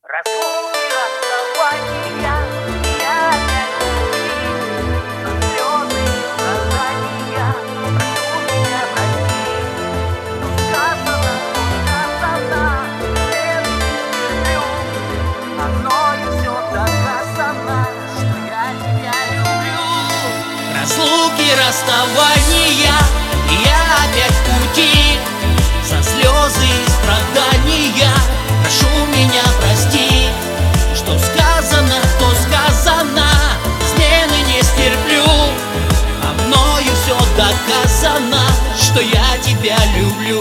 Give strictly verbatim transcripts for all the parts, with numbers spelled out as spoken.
Разлуки, расставания, я опять любви, слезы, страдания, прошу меня прости. Что сказано, что сказано, я не люблю, а мною все доказано, что я тебя люблю. Разлуки, расставания, я опять в пути, за слезы и страдания прошу меня прости. Что сказано, то сказано, измены не стерплю, а мною все доказано, что я тебя люблю.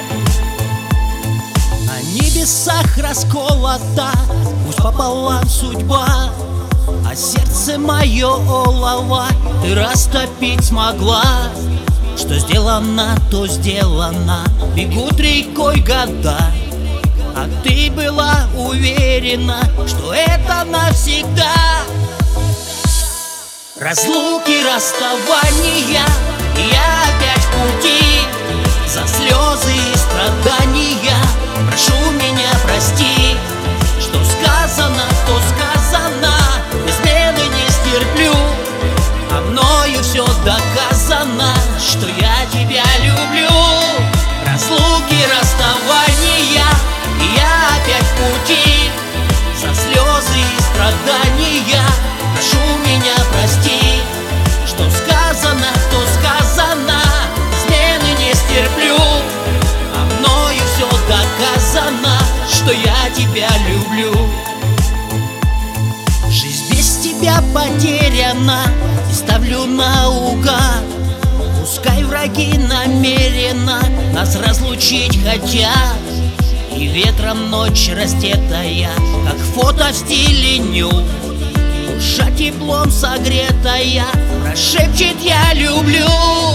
На небесах расколота, пусть пополам судьба, а сердце мое олово ты растопить смогла. Что сделано, то сделано, бегут рекой года, а ты была уверена, что это навсегда. Разлуки, расставания, я опять в пути, за слезы и страдания прошу меня прости. Что сказано, то сказано, измены не стерплю, а мною все доказано, что я тебя люблю. Разлуки, расставания, я опять в пути, за слезы и страдания прошу меня прости. Что сказано, то сказано, измены не стерплю, а мною все доказано, что я тебя люблю. Жизнь без тебя потеряна, и ставлю наугад. Пускай враги намеренно нас разлучить хотят, и ветром ночь растетая, как фото в стиле ню, душа теплом согретая прошепчет «я люблю».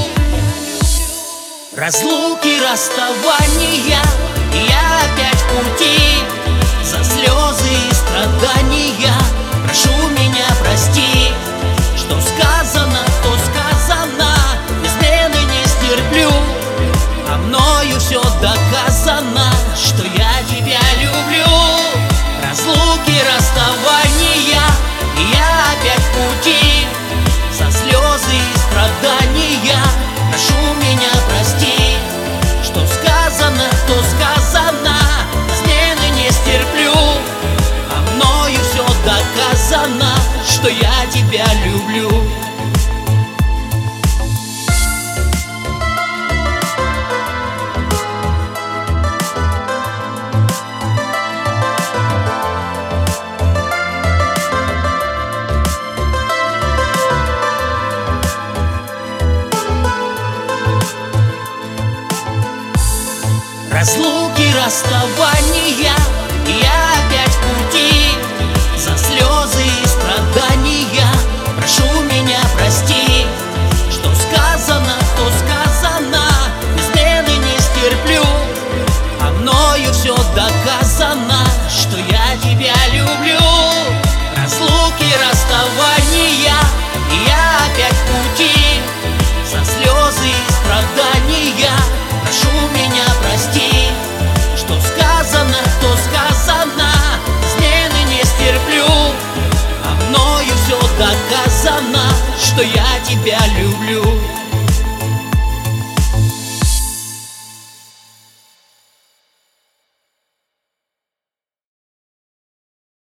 Разлуки, расставания, я опять в пути, за слезы и страдания прошу меня прости. Что сказано, то сказано, измены не стерплю, а мною все доказано, что я тебя люблю. Разлуки, расставания, я опять в пути, за слезы и страдания прошу меня прости. Что сказано, то сказано, измены не стерплю, а мною все доказано, что я тебя люблю. Разлуки, расставания, я опять в пути, за слезы и страдания прошу меня прости. Что сказано, то сказано, измены не стерплю, а мною все доказано, что я тебя люблю. Разлуки, расставания, я опять в пути, за слезы и страдания прошу меня прости. Что сказано, то сказано, измены не стерплю, а мною все доказано, что я тебя люблю.